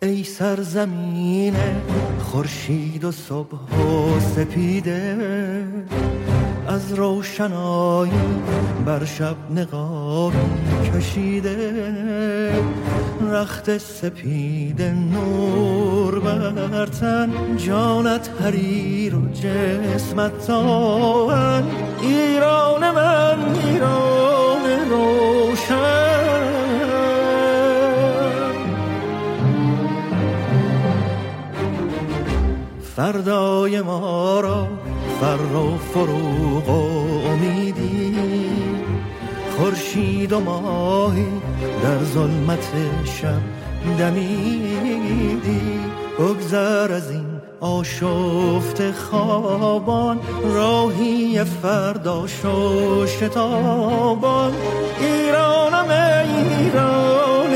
ای سرزمین خورشید و صبح و سپیده، از روشنایی بر شب نقابی کشیده، رخت سپید نور بر تن، جانت حریر و جسمت تاون، ایران من ایران روشن. فردای ما را فر و فروغ و امیدی، خورشید و ماهی در ظلمت شب دمیدی، بگذر از این آشفت خوابان، راهی فرداش و شتابان، ایرانم ایران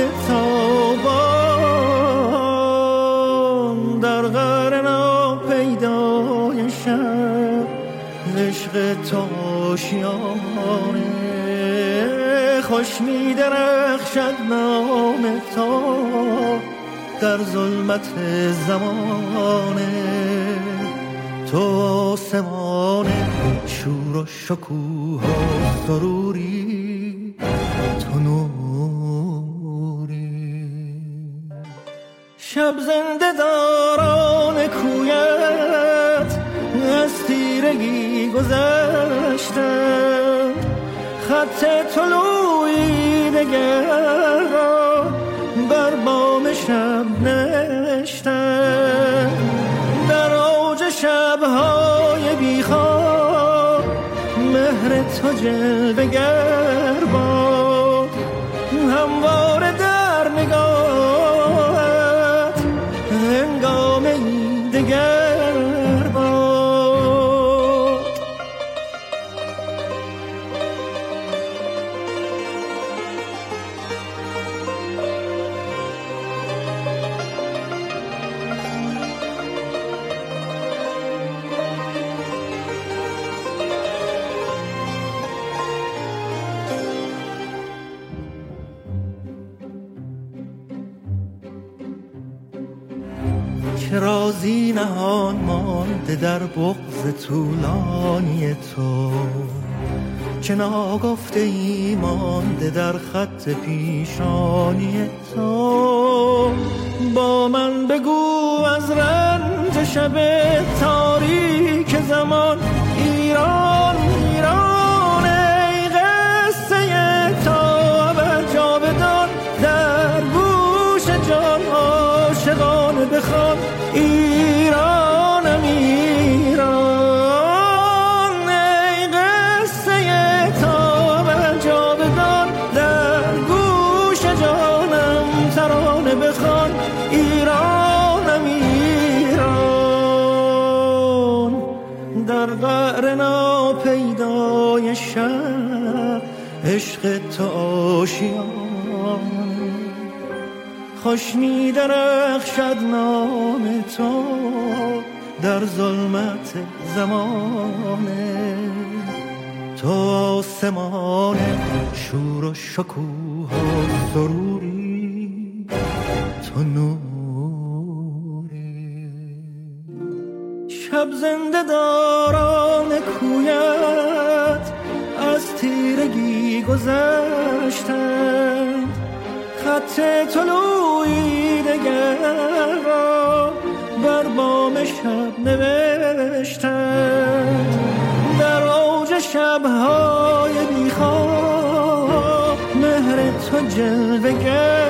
تابان، در قرن پیدای شب عشق تو آشیانه، خوش می درخشد نام تو در ظلمت زمانه، تو آسمان شور و شکوه و سروری، تو نوری. شب زنده داران کویت از تیرگی گذشتند، خط طلوعی دگر را بر بام شب نوشتند، در اوج شب‌های بیخواب مهر تو جلوه‌گر باد، همواره در نگاهت هنگام این دگر باد. که رازی نهان مانده در بغض طولانی تو، که ناگفته ای مانده در خط پیشانی تو، با من بگو از رنج شب تاریک زمان، ایران ایران ای قصه تا ابد جاودان، در گوش جان عاشقانه بخوان، ایرانم ایران ای قصه تا به جاودان، در گوش جانم ترانه بخوان، ایرانم ایران، در قعر ناپیدای شب عشق تو آشیان، خوش می درخشد نام تو در ظلمت زمانه، تو آسمان شور و شکوه و سروری، تو نوری. شب زنده داران کویت از تیرگی گذشتند، خط طلوعی دگر را بر بام شب نوشتند، در اوج شب‌های بیخواب مهر تو جلوه‌گر